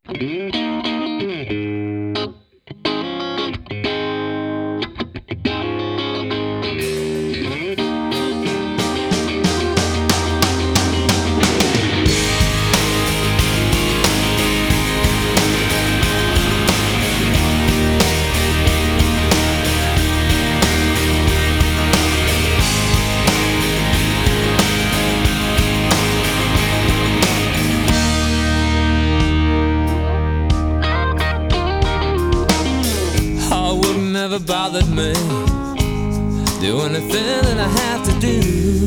Never bothered me. Do anything that I have to do.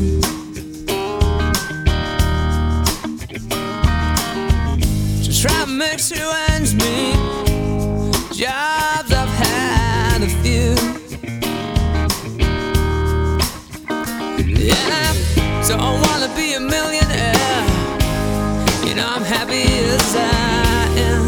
To try to make two ends meet. Jobs I've had a few. Yeah, I don't wanna be a millionaire. You know I'm happy as I am.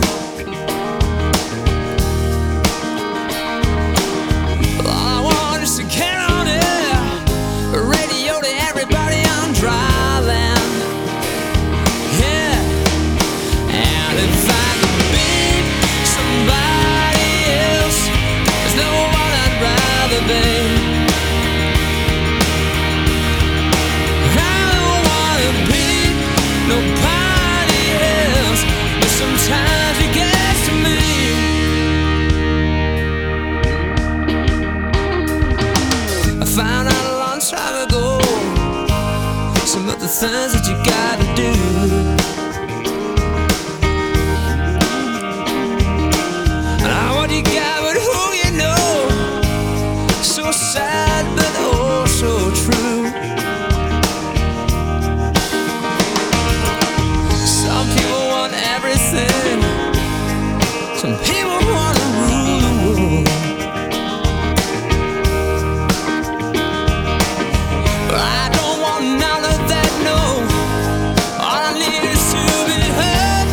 Found out a long time ago some of the things that you gotta do. Not what you got, but who you know. So sad, but oh so true. Some people want everything. Some people want to rule the world. I don't want none of that, no. All I need is to be heard.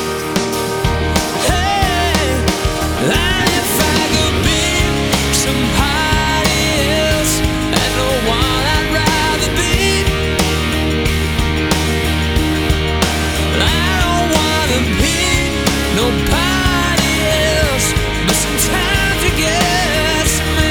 Hey, and if I could be somebody else, and no one I'd rather be. I don't wanna be nobody else, but sometimes you get to me.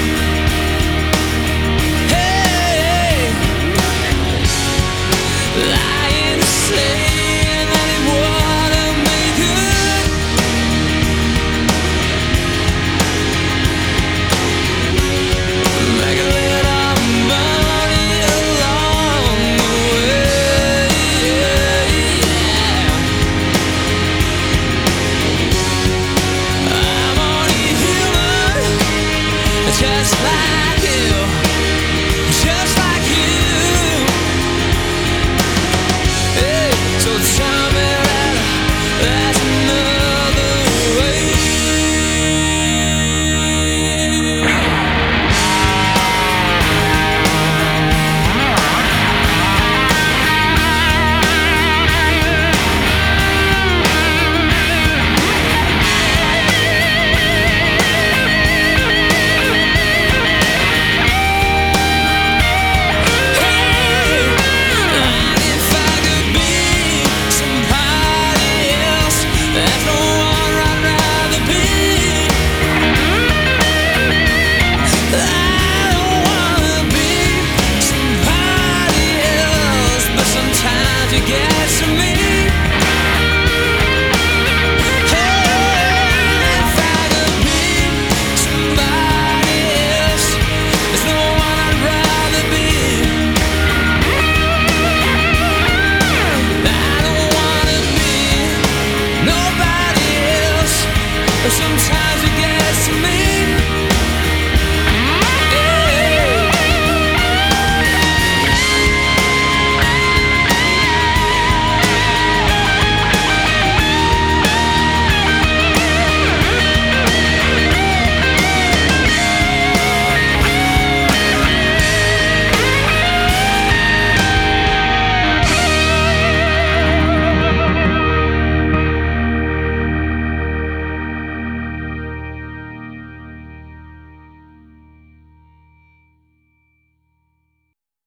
Lying, saying that it wouldn't be good. Make a little money along the way, yeah. I'm only human, just like